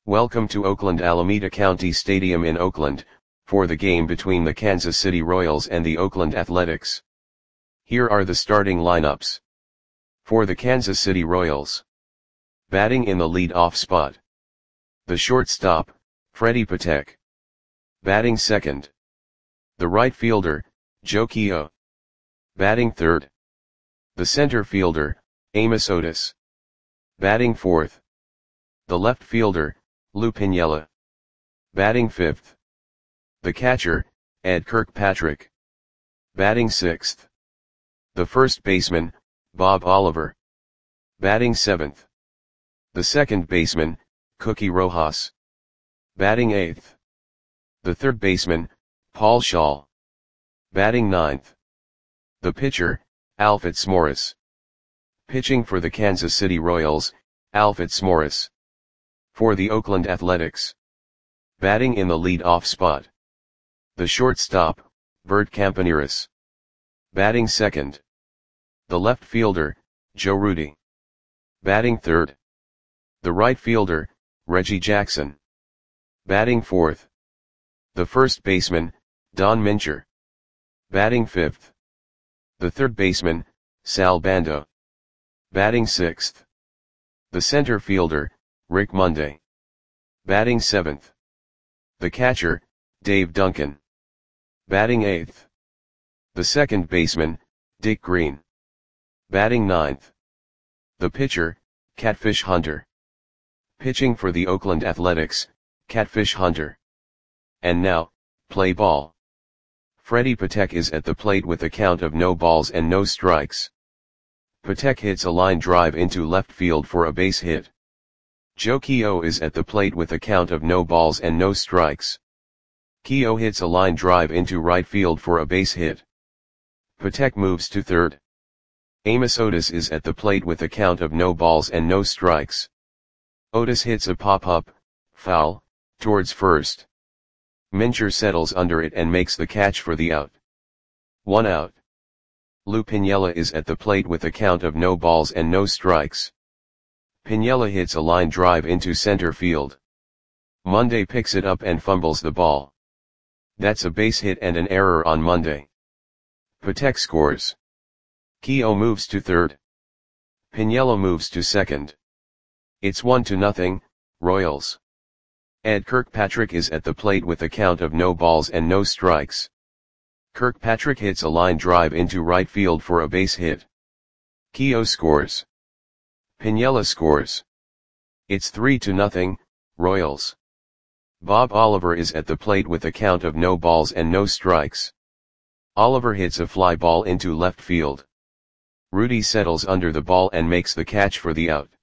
Welcome to Oakland Alameda County Stadium in Oakland, for the game between the Kansas City Royals and the Oakland Athletics. Here are the starting lineups. For the Kansas City Royals. Batting in the lead-off spot. The shortstop, Freddie Patek. Batting second. The right fielder, Joe Keough. Batting third. The center fielder, Amos Otis. Batting fourth. The left fielder, Lou Piniella. Batting fifth. The catcher, Ed Kirkpatrick. Batting sixth. The first baseman, Bob Oliver. Batting seventh. The second baseman, Cookie Rojas. Batting eighth. The third baseman, Paul Schall. Batting ninth. The pitcher, Al Fitzmaurice. Pitching for the Kansas City Royals, Al Fitzmaurice. For the Oakland Athletics. Batting in the lead-off spot. The shortstop, Bert Campaneris. Batting second. The left fielder, Joe Rudi. Batting third. The right fielder, Reggie Jackson. Batting fourth. The first baseman, Don Mincher. Batting fifth. The third baseman, Sal Bando. Batting sixth. The center fielder, Rick Monday. Batting seventh. The catcher, Dave Duncan. Batting eighth. The second baseman, Dick Green. Batting ninth. The pitcher, Catfish Hunter. Pitching for the Oakland Athletics, Catfish Hunter. And now, play ball. Freddie Patek is at the plate with a count of no balls and no strikes. Patek hits a line drive into left field for a base hit. Joe Keough is at the plate with a count of no balls and no strikes. Keough hits a line drive into right field for a base hit. Patek moves to third. Amos Otis is at the plate with a count of no balls and no strikes. Otis hits a pop-up, foul, towards first. Mincher settles under it and makes the catch for the out. 1 out. Lou Piniella is at the plate with a count of no balls and no strikes. Piniella hits a line drive into center field. Monday picks it up and fumbles the ball. That's a base hit and an error on Monday. Patek scores. Keough moves to third. Piniella moves to second. It's 1-0, Royals. Ed Kirkpatrick is at the plate with a count of no balls and no strikes. Kirkpatrick hits a line drive into right field for a base hit. Keough scores. Piniella scores. It's 3-0, Royals. Bob Oliver is at the plate with a count of no balls and no strikes. Oliver hits a fly ball into left field. Rudi settles under the ball and makes the catch for the out.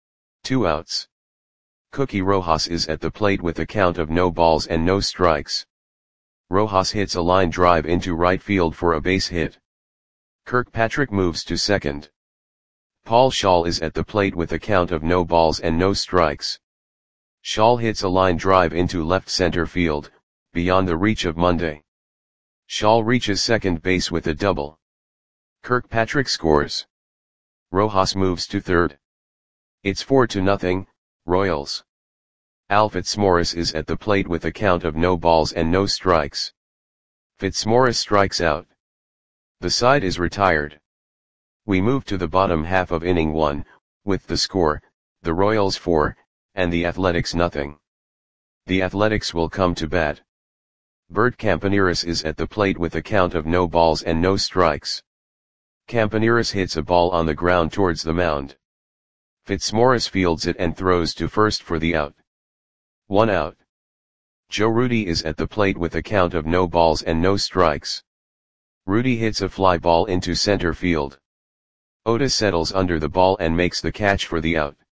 2 outs. Cookie Rojas is at the plate with a count of no balls and no strikes. Rojas hits a line drive into right field for a base hit. Kirkpatrick moves to second. Paul Schall is at the plate with a count of no balls and no strikes. Schall hits a line drive into left center field, beyond the reach of Monday. Schall reaches second base with a double. Kirkpatrick scores. Rojas moves to third. It's 4-0, Royals. Al Fitzmaurice is at the plate with a count of no balls and no strikes. Fitzmaurice strikes out. The side is retired. We move to the bottom half of inning 1, with the score, the Royals 4, and the Athletics 0. The Athletics will come to bat. Bert Campaneris is at the plate with a count of no balls and no strikes. Campaneris hits a ball on the ground towards the mound. Fitzmaurice fields it and throws to first for the out. 1 out. Joe Rudi is at the plate with a count of no balls and no strikes. Rudi hits a fly ball into center field. Otis settles under the ball and makes the catch for the out.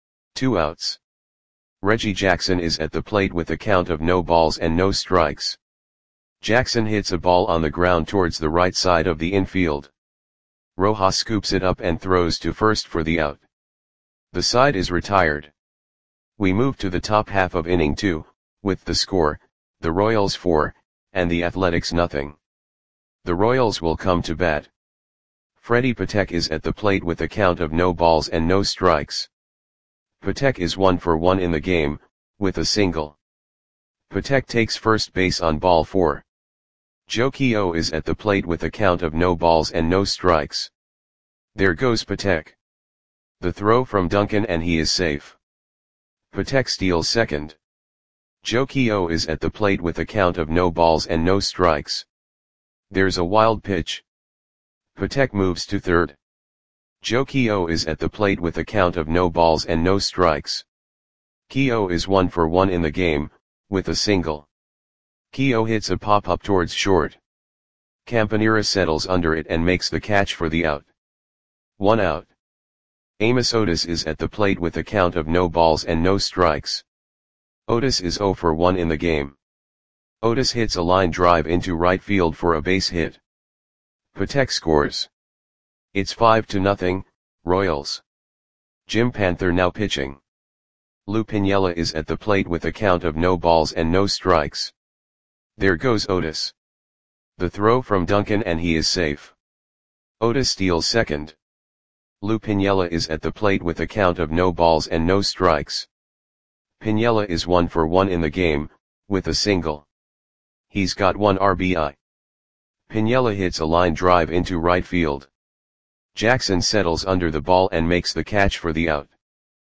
2 outs. Reggie Jackson is at the plate with a count of no balls and no strikes. Jackson hits a ball on the ground towards the right side of the infield. Rojas scoops it up and throws to first for the out. The side is retired. We move to the top half of inning 2, with the score, the Royals 4, and the Athletics 0. The Royals will come to bat. Freddie Patek is at the plate with a count of no balls and no strikes. Patek is 1 for 1 in the game, with a single. Patek takes first base on ball 4. Joe Keogh is at the plate with a count of no balls and no strikes. There goes Patek. The throw from Duncan and he is safe. Patek steals second. Joe Keogh is at the plate with a count of no balls and no strikes. There's a wild pitch. Patek moves to third. Joe Keogh is at the plate with a count of no balls and no strikes. Keogh is 1 for 1 in the game, with a single. Keogh hits a pop-up towards short. Campanera settles under it and makes the catch for the out. 1 out. Amos Otis is at the plate with a count of no balls and no strikes. Otis is 0 for 1 in the game. Otis hits a line drive into right field for a base hit. Patek scores. It's 5-0, Royals. Jim Panther now pitching. Lou Piniella is at the plate with a count of no balls and no strikes. There goes Otis. The throw from Duncan and he is safe. Otis steals second. Lou Piniella is at the plate with a count of no balls and no strikes. Piniella is 1 for 1 in the game, with a single. He's got 1 RBI. Piniella hits a line drive into right field. Jackson settles under the ball and makes the catch for the out.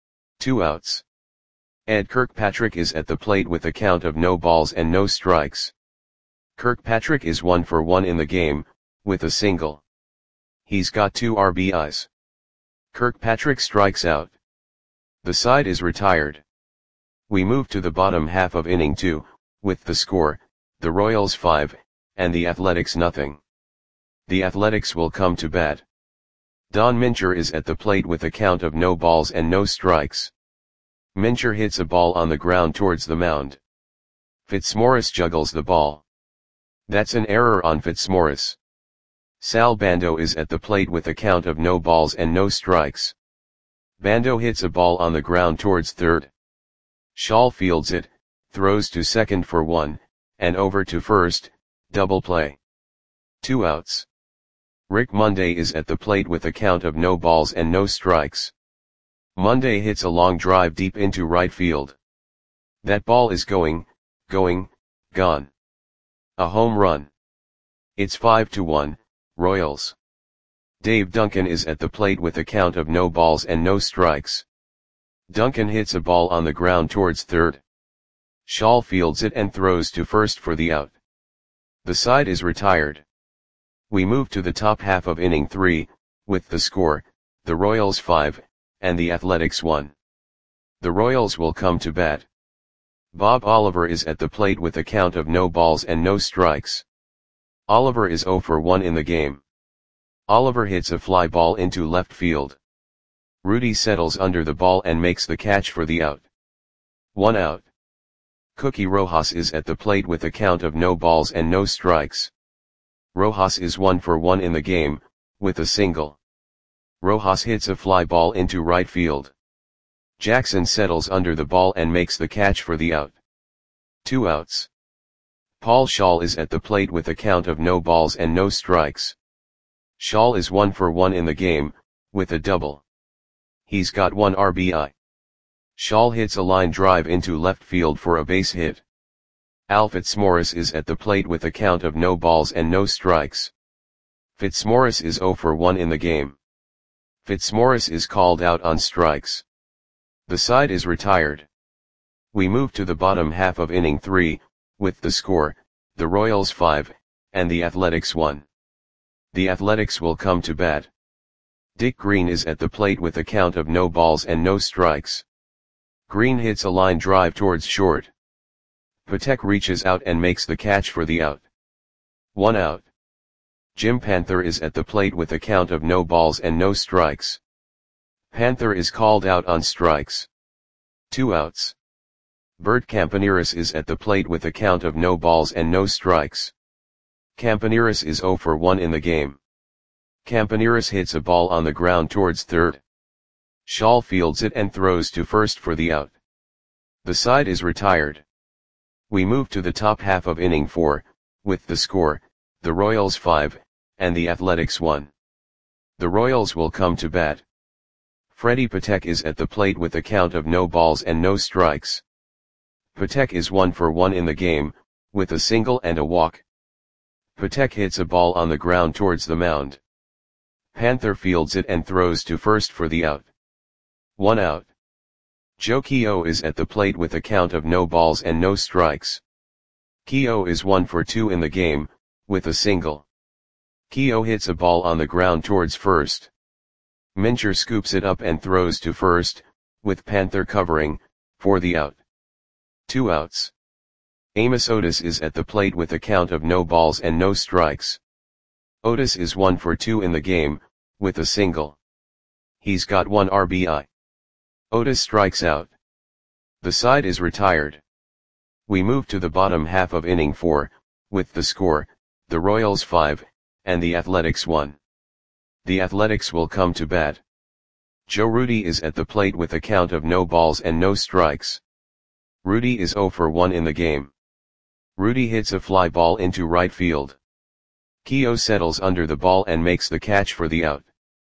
2 outs. Ed Kirkpatrick is at the plate with a count of no balls and no strikes. Kirkpatrick is 1 for 1 in the game, with a single. He's got 2 RBIs. Kirkpatrick strikes out. The side is retired. We move to the bottom half of inning 2, with the score, the Royals 5, and the Athletics nothing. The Athletics will come to bat. Don Mincher is at the plate with a count of no balls and no strikes. Mincher hits a ball on the ground towards the mound. Fitzmaurice juggles the ball. That's an error on Fitzmaurice. Sal Bando is at the plate with a count of no balls and no strikes. Bando hits a ball on the ground towards third. Shaw fields it, throws to second for 1, and over to first, double play. 2 outs. Rick Monday is at the plate with a count of no balls and no strikes. Monday hits a long drive deep into right field. That ball is gone. A home run. It's 5-1, Royals. Dave Duncan is at the plate with a count of no balls and no strikes. Duncan hits a ball on the ground towards third. Shaw fields it and throws to first for the out. The side is retired. We move to the top half of inning 3, with the score, the Royals 5, and the Athletics 1. The Royals will come to bat. Bob Oliver is at the plate with a count of no balls and no strikes. Oliver is 0 for 1 in the game. Oliver hits a fly ball into left field. Rudy settles under the ball and makes the catch for the out. 1 out. Cookie Rojas is at the plate with a count of no balls and no strikes. Rojas is 1 for 1 in the game, with a single. Rojas hits a fly ball into right field. Jackson settles under the ball and makes the catch for the out. 2 outs. Paul Schall is at the plate with a count of no balls and no strikes. Schall is 1 for 1 in the game, with a double. He's got 1 RBI. Schall hits a line drive into left field for a base hit. Al Fitzmaurice is at the plate with a count of no balls and no strikes. Fitzmaurice is 0 for 1 in the game. Fitzmaurice is called out on strikes. The side is retired. We move to the bottom half of inning 3, with the score, the Royals 5, and the Athletics 1. The Athletics will come to bat. Dick Green is at the plate with a count of no balls and no strikes. Green hits a line drive towards short. Patek reaches out and makes the catch for the out. 1 out. Jim Panther is at the plate with a count of no balls and no strikes. Panther is called out on strikes. 2 outs. Bert Campaneris is at the plate with a count of no balls and no strikes. Campaneris is 0 for 1 in the game. Campaneris hits a ball on the ground towards third. Schall fields it and throws to first for the out. The side is retired. We move to the top half of inning 4, with the score, the Royals 5, and the Athletics 1. The Royals will come to bat. Freddie Patek is at the plate with a count of no balls and no strikes. Patek is 1 for 1 in the game, with a single and a walk. Patek hits a ball on the ground towards the mound. Panther fields it and throws to first for the out. 1 out. Joe Keogh is at the plate with a count of no balls and no strikes. Keogh is 1 for 2 in the game, with a single. Keogh hits a ball on the ground towards first. Mincher scoops it up and throws to first, with Panther covering, for the out. 2 outs. Amos Otis is at the plate with a count of no balls and no strikes. Otis is 1 for 2 in the game, with a single. He's got 1 RBI. Otis strikes out. The side is retired. We move to the bottom half of inning 4, with the score, the Royals 5, and the Athletics 1. The Athletics will come to bat. Joe Rudi is at the plate with a count of no balls and no strikes. Rudi is 0 for 1 in the game. Rudi hits a fly ball into right field. Keogh settles under the ball and makes the catch for the out.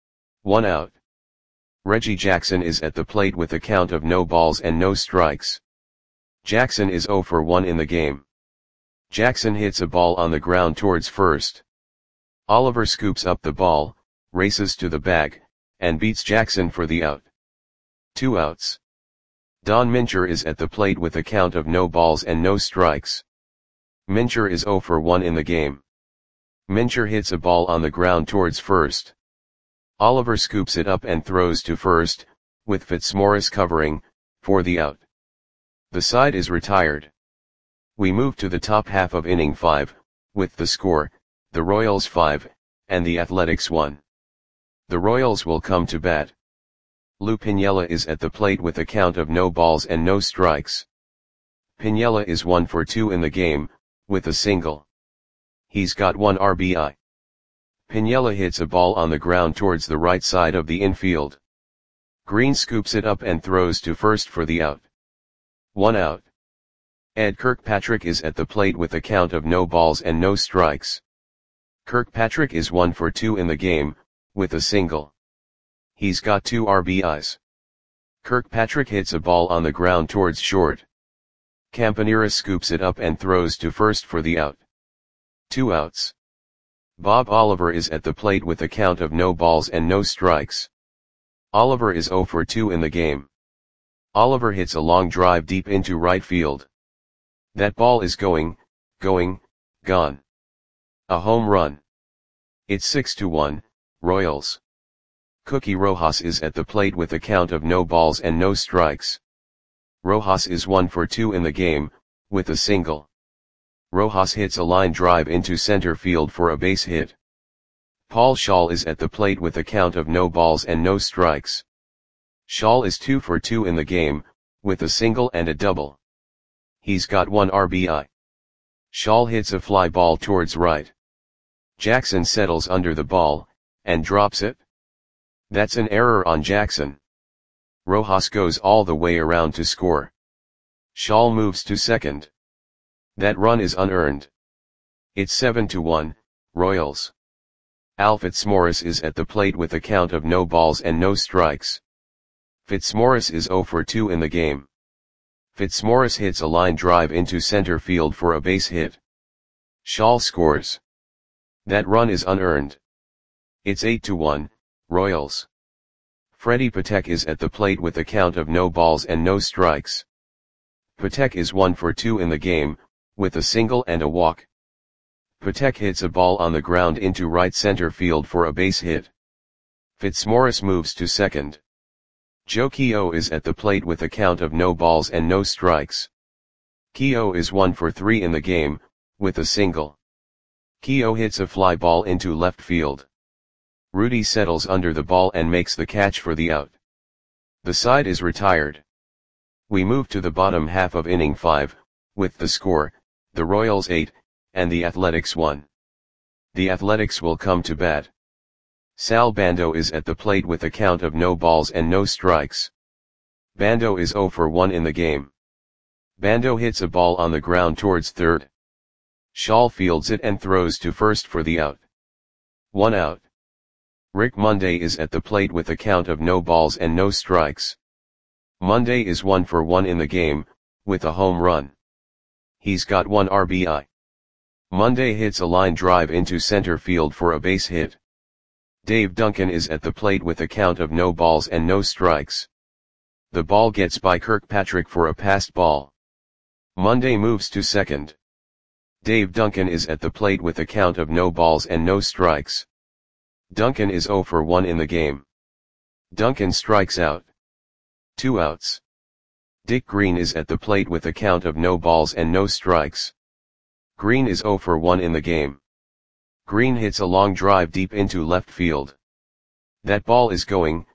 1 out. Reggie Jackson is at the plate with a count of no balls and no strikes. Jackson is 0 for 1 in the game. Jackson hits a ball on the ground towards first. Oliver scoops up the ball, races to the bag, and beats Jackson for the out. 2 outs. Don Mincher is at the plate with a count of no balls and no strikes. Mincher is 0 for 1 in the game. Mincher hits a ball on the ground towards first. Oliver scoops it up and throws to first, with Fitzmaurice covering, for the out. The side is retired. We move to the top half of inning 5, with the score, the Royals 5, and the Athletics 1. The Royals will come to bat. Lou Piniella is at the plate with a count of no balls and no strikes. Piniella is 1 for 2 in the game, with a single. He's got 1 RBI. Piniella hits a ball on the ground towards the right side of the infield. Green scoops it up and throws to first for the out. 1 out. Ed Kirkpatrick is at the plate with a count of no balls and no strikes. Kirkpatrick is 1 for 2 in the game, with a single. He's got 2 RBIs. Kirkpatrick hits a ball on the ground towards short. Campanera scoops it up and throws to first for the out. 2 outs. Bob Oliver is at the plate with a count of no balls and no strikes. Oliver is 0 for 2 in the game. Oliver hits a long drive deep into right field. That ball is gone. A home run. It's 6-1, Royals. Cookie Rojas is at the plate with a count of no balls and no strikes. Rojas is 1 for 2 in the game, with a single. Rojas hits a line drive into center field for a base hit. Paul Schaal is at the plate with a count of no balls and no strikes. Schaal is 2 for 2 in the game, with a single and a double. He's got 1 RBI. Schaal hits a fly ball towards right. Jackson settles under the ball, and drops it. That's an error on Jackson. Rojas goes all the way around to score. Schaal moves to second. That run is unearned. It's 7-1, Royals. Al Fitzmaurice is at the plate with a count of no balls and no strikes. Fitzmaurice is 0 for 2 in the game. Fitzmaurice hits a line drive into center field for a base hit. Schaal scores. That run is unearned. It's 8-1, Royals. Freddie Patek is at the plate with a count of no balls and no strikes. Patek is 1 for 2 in the game, with a single and a walk. Patek hits a ball on the ground into right center field for a base hit. Fitzmaurice moves to second. Joe Keogh is at the plate with a count of no balls and no strikes. Keogh is 1 for 3 in the game, with a single. Keogh hits a fly ball into left field. Rudi settles under the ball and makes the catch for the out. The side is retired. We move to the bottom half of inning 5, with the score, the Royals 8, and the Athletics 1. The Athletics will come to bat. Sal Bando is at the plate with a count of no balls and no strikes. Bando is 0 for 1 in the game. Bando hits a ball on the ground towards third. Schaal fields it and throws to first for the out. 1 out. Rick Monday is at the plate with a count of no balls and no strikes. Monday is 1 for 1 in the game, with a home run. He's got 1 RBI. Monday hits a line drive into center field for a base hit. Dave Duncan is at the plate with a count of no balls and no strikes. The ball gets by Kirkpatrick for a passed ball. Monday moves to second. Dave Duncan is at the plate with a count of no balls and no strikes. Duncan is 0 for 1 in the game. Duncan strikes out. 2 outs. Dick Green is at the plate with a count of no balls and no strikes. Green is 0 for 1 in the game. Green hits a long drive deep into left field. That ball is gone.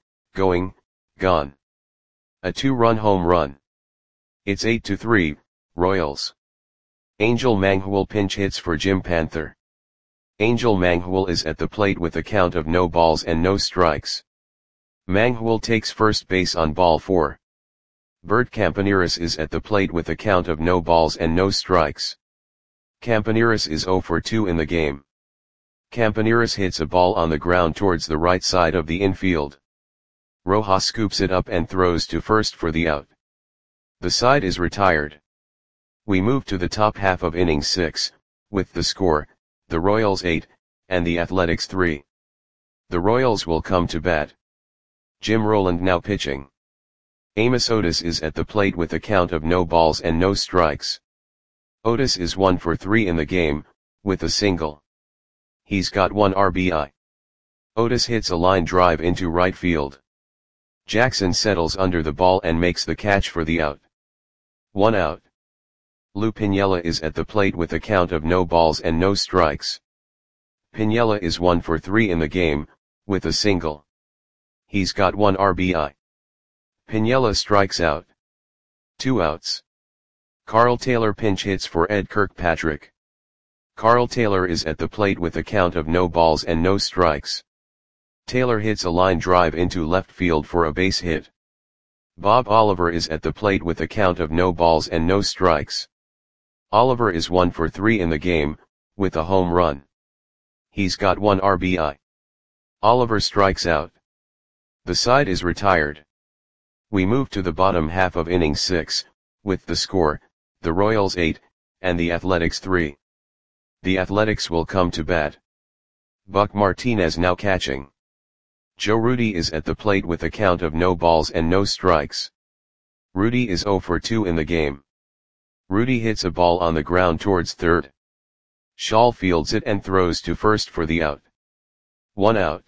A 2-run home run. It's 8-3, Royals. Angel Manghul pinch hits for Jim Panther. Angel Manghul is at the plate with a count of no balls and no strikes. Manghul takes first base on ball 4. Bert Campaneris is at the plate with a count of no balls and no strikes. Campaneris is 0 for 2 in the game. Campaneris hits a ball on the ground towards the right side of the infield. Rojas scoops it up and throws to first for the out. The side is retired. We move to the top half of inning 6, with the score, the Royals 8, and the Athletics 3. The Royals will come to bat. Jim Rowland now pitching. Amos Otis is at the plate with a count of no balls and no strikes. Otis is 1 for 3 in the game, with a single. He's got 1 RBI. Otis hits a line drive into right field. Jackson settles under the ball and makes the catch for the out. 1 out. Lou Piniella is at the plate with a count of no balls and no strikes. Piniella is 1 for 3 in the game, with a single. He's got 1 RBI. Piniella strikes out. 2 outs. Carl Taylor pinch hits for Ed Kirkpatrick. Carl Taylor is at the plate with a count of no balls and no strikes. Taylor hits a line drive into left field for a base hit. Bob Oliver is at the plate with a count of no balls and no strikes. Oliver is 1 for 3 in the game, with a home run. He's got 1 RBI. Oliver strikes out. The side is retired. We move to the bottom half of inning 6, with the score, the Royals 8, and the Athletics 3. The Athletics will come to bat. Buck Martinez now catching. Joe Rudi is at the plate with a count of no balls and no strikes. Rudi is 0 for 2 in the game. Rudi hits a ball on the ground towards third. Shaw fields it and throws to first for the out. 1 out.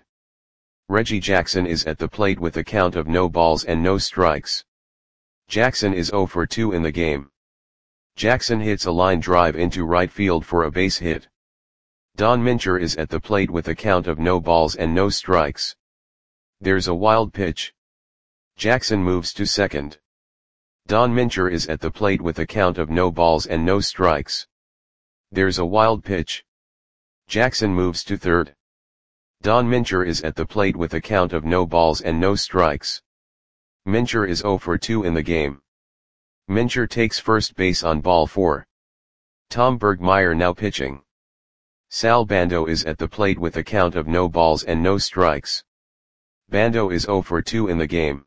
Reggie Jackson is at the plate with a count of no balls and no strikes. Jackson is 0 for 2 in the game. Jackson hits a line drive into right field for a base hit. Don Mincher is at the plate with a count of no balls and no strikes. There's a wild pitch. Jackson moves to second. Don Mincher is at the plate with a count of no balls and no strikes. There's a wild pitch. Jackson moves to third. Don Mincher is at the plate with a count of no balls and no strikes. Mincher is 0 for 2 in the game. Mincher takes first base on ball 4. Tom Bergmeyer now pitching. Sal Bando is at the plate with a count of no balls and no strikes. Bando is 0 for 2 in the game.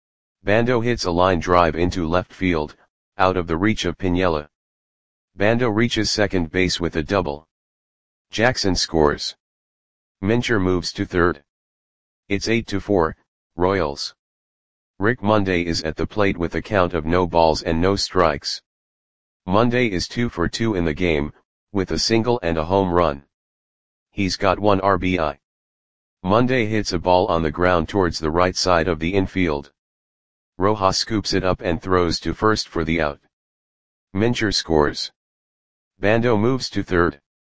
Bando hits a line drive into left field, out of the reach of Piniella. Bando reaches second base with a double. Jackson scores. Mincher moves to third. It's 8-4, Royals. Rick Monday is at the plate with a count of no balls and no strikes. Monday is 2 for 2 in the game, with a single and a home run. He's got 1 RBI. Monday hits a ball on the ground towards the right side of the infield. Rojas scoops it up and throws to first for the out. Mincher scores. Bando moves to third.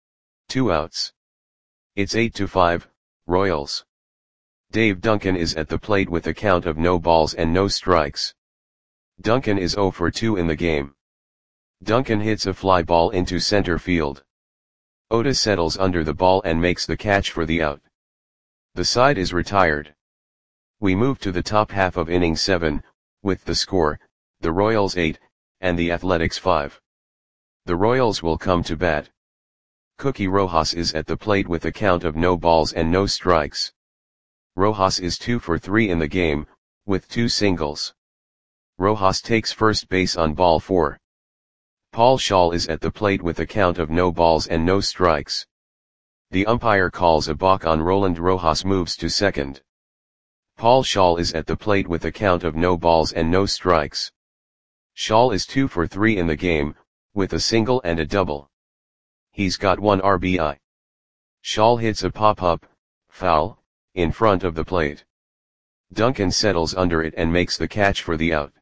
2 outs. It's 8-5, Royals. Dave Duncan is at the plate with a count of no balls and no strikes. Duncan is 0 for 2 in the game. Duncan hits a fly ball into center field. Otis settles under the ball and makes the catch for the out. The side is retired. We move to the top half of inning 7, with the score, the Royals 8, and the Athletics 5. The Royals will come to bat. Cookie Rojas is at the plate with a count of no balls and no strikes. Rojas is 2 for 3 in the game, with 2 singles. Rojas takes first base on ball 4. Paul Schaal is at the plate with a count of no balls and no strikes. The umpire calls a balk on Roland. Rojas moves to second. Paul Schaal is at the plate with a count of no balls and no strikes. Schaal is 2 for 3 in the game, with a single and a double. He's got 1 RBI. Schaal hits a pop-up, foul, in front of the plate. Duncan settles under it and makes the catch for the out.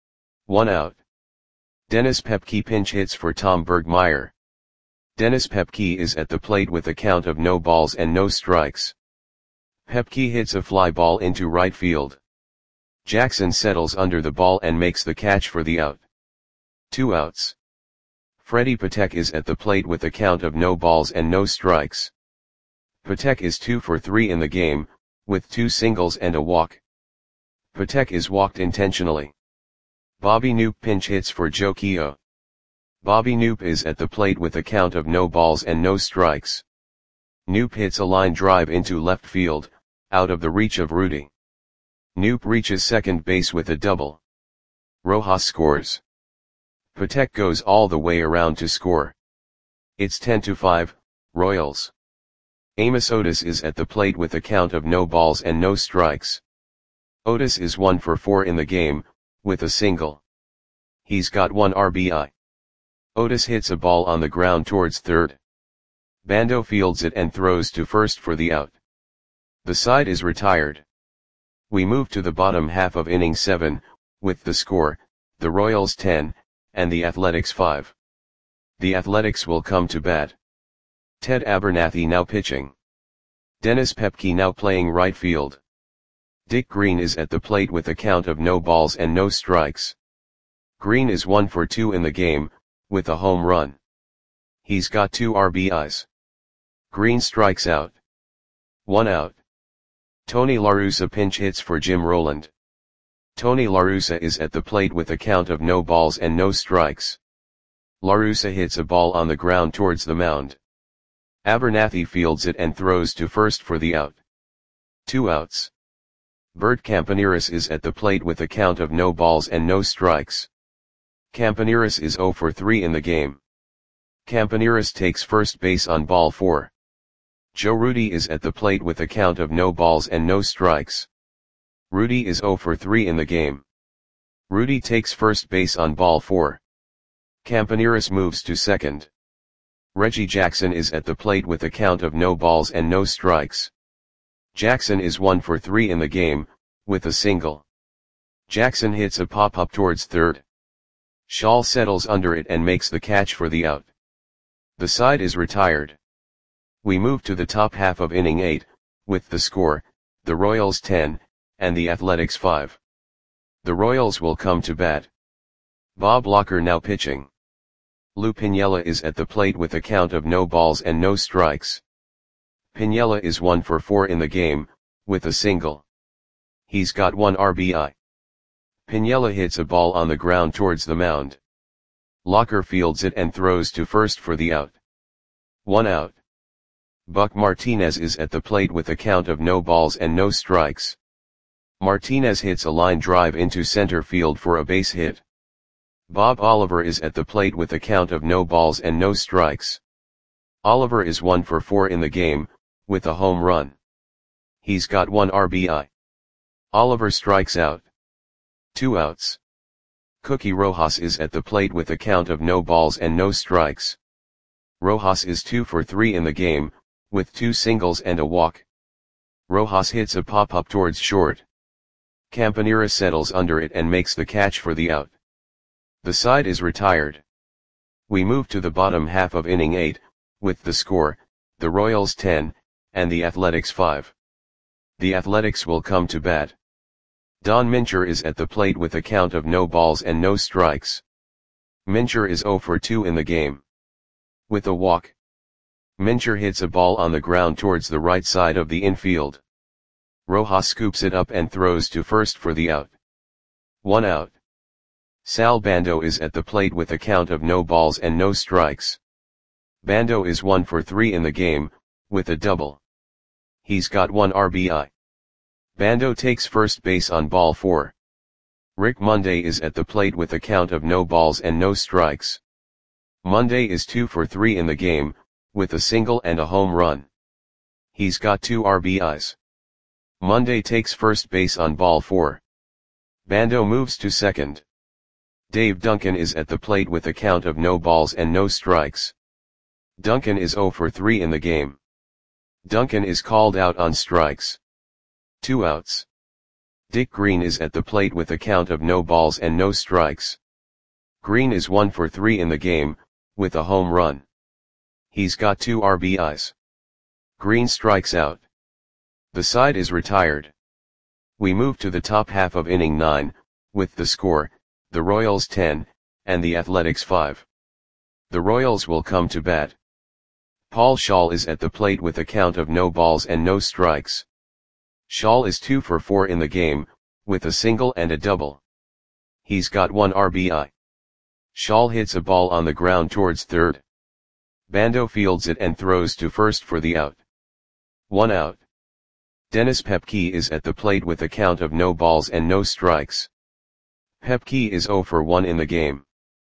1 out. Dennis Pepke pinch hits for Tom Bergmeyer. Dennis Pepke is at the plate with a count of no balls and no strikes. Pepke hits a fly ball into right field. Jackson settles under the ball and makes the catch for the out. 2 outs. Freddie Patek is at the plate with a count of no balls and no strikes. Patek is 2 for 3 in the game, with 2 singles and a walk. Patek is walked intentionally. Bobby Knoop pinch hits for Joe Keough. Bobby Knoop is at the plate with a count of no balls and no strikes. Knoop hits a line drive into left field, out of the reach of Rudy. Knoop reaches second base with a double. Rojas scores. Patek goes all the way around to score. It's 10-5, Royals. Amos Otis is at the plate with a count of no balls and no strikes. Otis is 1 for 4 in the game, with a single. He's got 1 RBI. Otis hits a ball on the ground towards third. Bando fields it and throws to first for the out. The side is retired. We move to the bottom half of inning 7, with the score, the Royals 10, and the Athletics 5. The Athletics will come to bat. Ted Abernathy now pitching. Dennis Pepke now playing right field. Dick Green is at the plate with a count of no balls and no strikes. Green is 1 for 2 in the game, with a home run. He's got 2 RBIs. Green strikes out. 1 out. Tony La Russa pinch hits for Jim Roland. Tony La Russa is at the plate with a count of no balls and no strikes. La Russa hits a ball on the ground towards the mound. Abernathy fields it and throws to first for the out. 2 outs. Bert Campaneris is at the plate with a count of no balls and no strikes. Campaneris is 0 for 3 in the game. Campaneris takes first base on ball 4. Joe Rudi is at the plate with a count of no balls and no strikes. Rudi is 0 for 3 in the game. Rudi takes first base on ball 4. Campaneris moves to second. Reggie Jackson is at the plate with a count of no balls and no strikes. Jackson is 1 for 3 in the game, with a single. Jackson hits a pop-up towards third. Schaal settles under it and makes the catch for the out. The side is retired. We move to the top half of inning 8, with the score, the Royals 10, and the Athletics 5. The Royals will come to bat. Bob Locker now pitching. Lou Piniella is at the plate with a count of no balls and no strikes. Piniella is 1 for 4 in the game, with a single. He's got 1 RBI. Piniella hits a ball on the ground towards the mound. Locker fields it and throws to first for the out. 1 out. Buck Martinez is at the plate with a count of no balls and no strikes. Martinez hits a line drive into center field for a base hit. Bob Oliver is at the plate with a count of no balls and no strikes. Oliver is 1 for 4 in the game, with a home run. He's got 1 RBI. Oliver strikes out. 2 outs. Cookie Rojas is at the plate with a count of no balls and no strikes. Rojas is 2 for 3 in the game, with 2 singles and a walk. Rojas hits a pop-up towards short. Campaneris settles under it and makes the catch for the out. The side is retired. We move to the bottom half of inning 8, with the score, the Royals 10, and the Athletics 5. The Athletics will come to bat. Don Mincher is at the plate with a count of no balls and no strikes. Mincher is 0 for 2 in the game. With a walk. Mincher hits a ball on the ground towards the right side of the infield. Rojas scoops it up and throws to first for the out. 1 out. Sal Bando is at the plate with a count of no balls and no strikes. Bando is 1 for 3 in the game, with a double. He's got 1 RBI. Bando takes first base on ball 4. Rick Monday is at the plate with a count of no balls and no strikes. Monday is 2 for 3 in the game, with a single and a home run. He's got 2 RBIs. Monday takes first base on ball 4. Bando moves to second. Dave Duncan is at the plate with a count of no balls and no strikes. Duncan is 0 for 3 in the game. Duncan is called out on strikes. 2 outs. Dick Green is at the plate with a count of no balls and no strikes. Green is 1 for 3 in the game, with a home run. He's got 2 RBIs. Green strikes out. The side is retired. We move to the top half of inning 9, with the score, the Royals 10, and the Athletics 5. The Royals will come to bat. Paul Schaal is at the plate with a count of no balls and no strikes. Schaal is 2 for 4 in the game, with a single and a double. He's got 1 RBI. Schaal hits a ball on the ground towards third. Bando fields it and throws to first for the out. 1 out. Dennis Pepke is at the plate with a count of no balls and no strikes. Pepke is 0 for 1 in the game.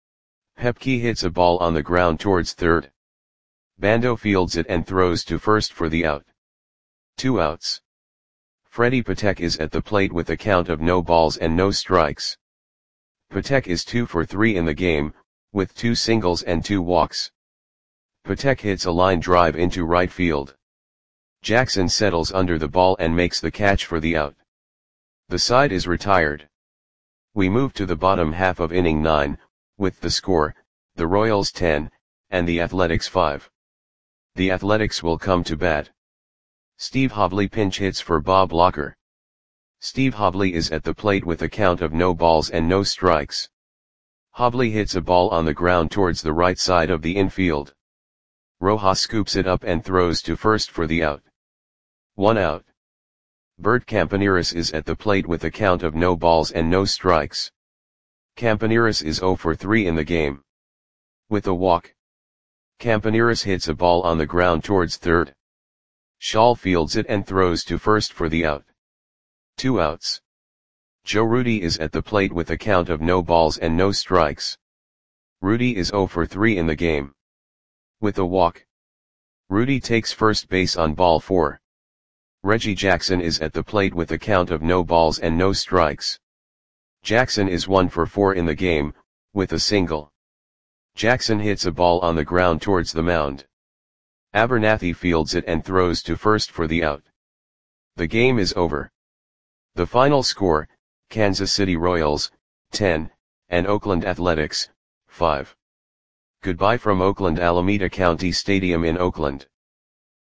Pepke hits a ball on the ground towards third. Bando fields it and throws to first for the out. 2 outs. Freddie Patek is at the plate with a count of no balls and no strikes. Patek is 2 for 3 in the game, with 2 singles and 2 walks. Patek hits a line drive into right field. Jackson settles under the ball and makes the catch for the out. The side is retired. We move to the bottom half of inning 9, with the score, the Royals 10, and the Athletics 5. The Athletics will come to bat. Steve Hobley pinch hits for Bob Locker. Steve Hobley is at the plate with a count of no balls and no strikes. Hobley hits a ball on the ground towards the right side of the infield. Rojas scoops it up and throws to first for the out. 1 out. Bert Campaneris is at the plate with a count of no balls and no strikes. Campaneris is 0 for 3 in the game. With a walk. Campaneris hits a ball on the ground towards third. Schaal fields it and throws to first for the out. 2 outs. Joe Rudi is at the plate with a count of no balls and no strikes. Rudi is 0 for 3 in the game. With a walk. Rudi takes first base on ball 4. Reggie Jackson is at the plate with a count of no balls and no strikes. Jackson is 1 for 4 in the game, with a single. Jackson hits a ball on the ground towards the mound. Abernathy fields it and throws to first for the out. The game is over. The final score, Kansas City Royals, 10, and Oakland Athletics, 5. Goodbye from Oakland Alameda County Stadium in Oakland.